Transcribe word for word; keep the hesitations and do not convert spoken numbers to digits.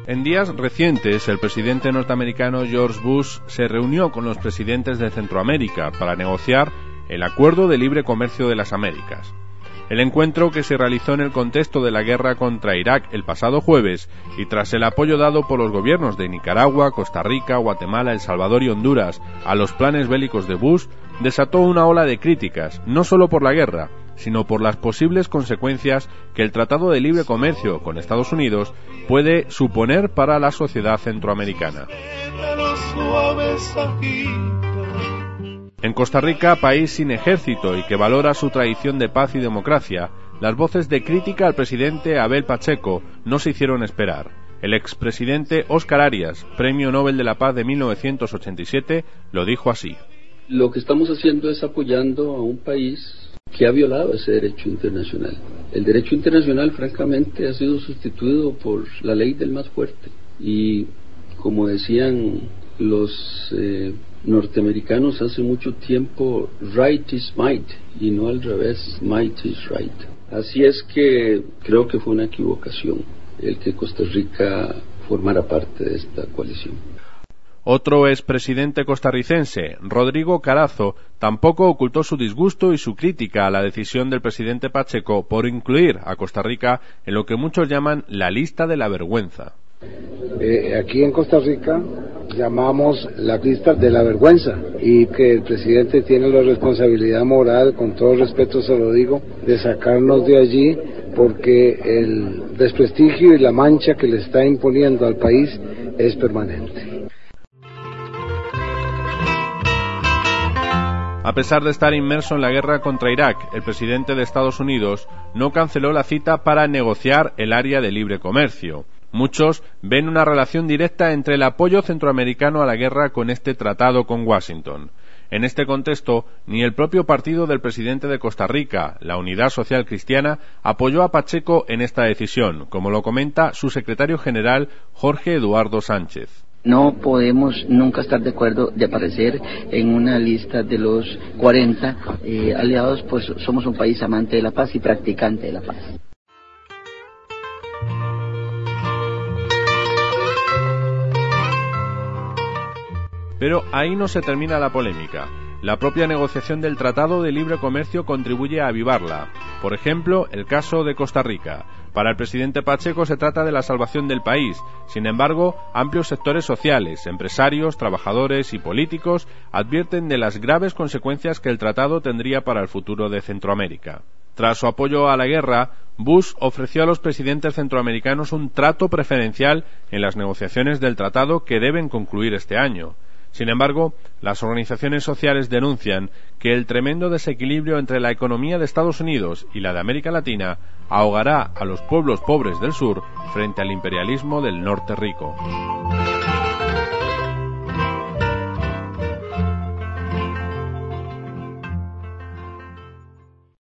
En días recientes, el presidente norteamericano George Bush se reunió con los presidentes de Centroamérica para negociar el Acuerdo de Libre Comercio de las Américas. El encuentro, que se realizó en el contexto de la guerra contra Irak el pasado jueves y tras el apoyo dado por los gobiernos de Nicaragua, Costa Rica, Guatemala, El Salvador y Honduras a los planes bélicos de Bush, desató una ola de críticas, no solo por la guerra, sino por las posibles consecuencias que el Tratado de Libre Comercio con Estados Unidos puede suponer para la sociedad centroamericana. En Costa Rica, país sin ejército y que valora su tradición de paz y democracia, las voces de crítica al presidente Abel Pacheco no se hicieron esperar. El expresidente Óscar Arias, Premio Nobel de la Paz de mil novecientos ochenta y siete, lo dijo así. Lo que estamos haciendo es apoyando a un país que ha violado ese derecho internacional. El derecho internacional, francamente, ha sido sustituido por la ley del más fuerte. Y, como decían los eh, norteamericanos hace mucho tiempo, right is might, y no al revés, might is right. Así es que creo que fue una equivocación el que Costa Rica formara parte de esta coalición. Otro expresidente costarricense, Rodrigo Carazo, tampoco ocultó su disgusto y su crítica a la decisión del presidente Pacheco por incluir a Costa Rica en lo que muchos llaman la lista de la vergüenza. Eh, aquí en Costa Rica llamamos la lista de la vergüenza, y que el presidente tiene la responsabilidad moral, con todo respeto se lo digo, de sacarnos de allí, porque el desprestigio y la mancha que le está imponiendo al país es permanente. A pesar de estar inmerso en la guerra contra Irak, el presidente de Estados Unidos no canceló la cita para negociar el área de libre comercio. Muchos ven una relación directa entre el apoyo centroamericano a la guerra con este tratado con Washington. En este contexto, ni el propio partido del presidente de Costa Rica, la Unidad Social Cristiana, apoyó a Pacheco en esta decisión, como lo comenta su secretario general Jorge Eduardo Sánchez. No podemos nunca estar de acuerdo de aparecer en una lista de los cuarenta eh, aliados, pues somos un país amante de la paz y practicante de la paz. Pero ahí no se termina la polémica. La propia negociación del Tratado de Libre Comercio contribuye a avivarla. Por ejemplo, el caso de Costa Rica. Para el presidente Pacheco se trata de la salvación del país. Sin embargo, amplios sectores sociales, empresarios, trabajadores y políticos advierten de las graves consecuencias que el tratado tendría para el futuro de Centroamérica. Tras su apoyo a la guerra, Bush ofreció a los presidentes centroamericanos un trato preferencial en las negociaciones del tratado que deben concluir este año. Sin embargo, las organizaciones sociales denuncian que el tremendo desequilibrio entre la economía de Estados Unidos y la de América Latina ahogará a los pueblos pobres del sur frente al imperialismo del norte rico.